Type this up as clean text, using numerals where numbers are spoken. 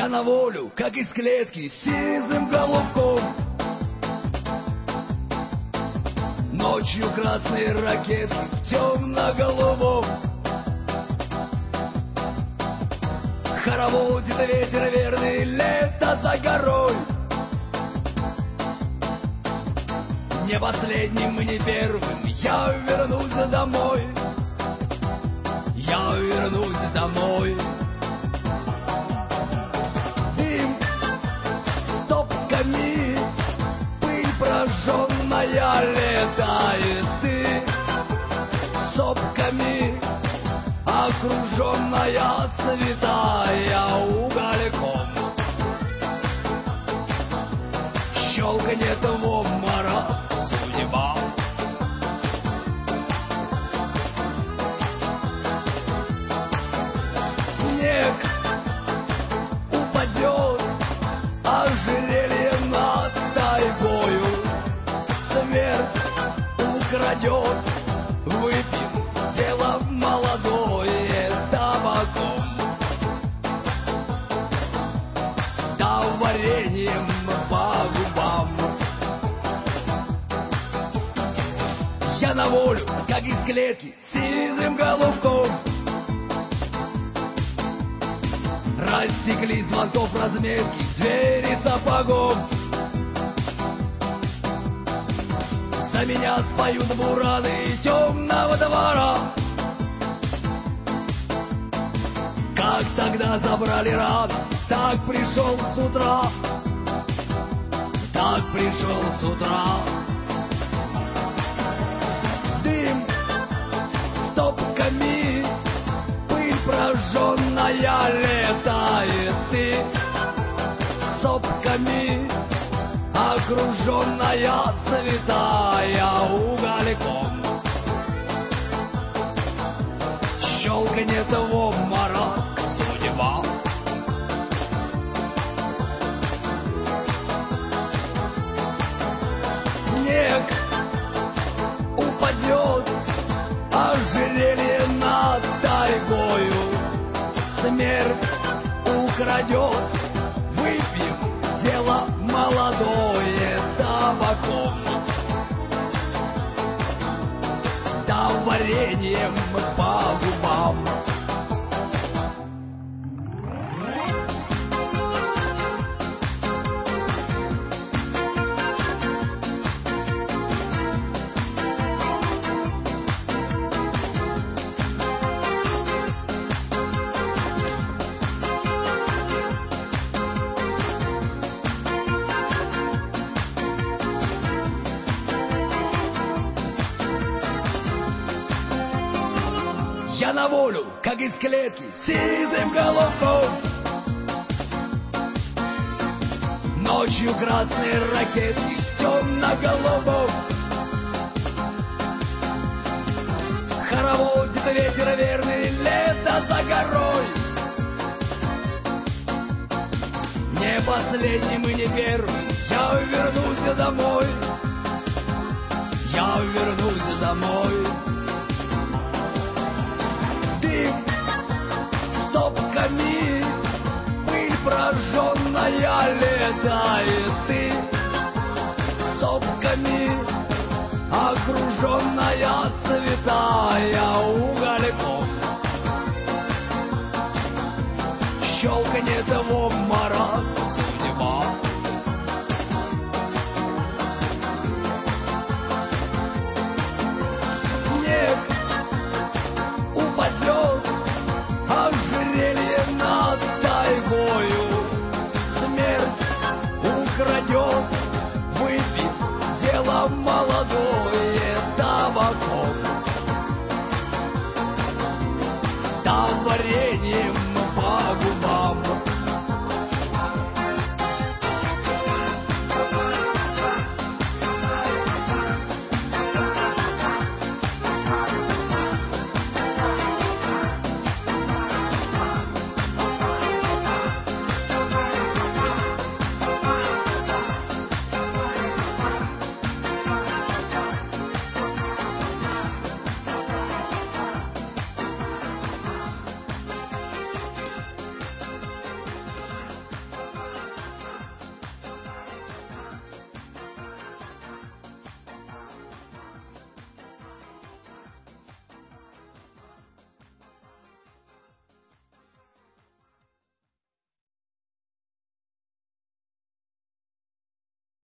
Я на волю, как из клетки, сизым голубком. Ночью красные ракеты в темно-голубом. Хороводит ветер верный, лето за горой. Не последним и не первым я вернусь домой. Я вернусь домой. Дым стопками, пыль прожженная летает. Ты сопками, окруженная святая угольком. Щелканет в обморок судьба. Снег упадет, ожерелье над тайгою. Смерть украдет, выпьем дело молодое табаком. Да вареньем по губам. Я на волю, как из клетки, сизым голубком. Рассекли звонков разметки двери сапогом. За меня споют бураны темного двора. Как тогда забрали рано, так пришел с утра. Так пришел с утра. Дым стопками, пыль прожженная летает. Ты сопками, окруженная святая угольком. Щелканет в обморок судьба. Снег упадет, ожерелье над тайгою. Смерть украдет, выпьем дело молодое табаком. Да вареньем по губам. Я на волю, как из клетки, сизым голубком. Ночью красные ракеты в темно-голубом. Хороводит ветер верный, лето за горой. Не последним и не первым я вернусь домой. Я вернусь домой. Дым стопками, пыль прожженная летает. Ты сопками, окруженная святая угольком. Щелканет в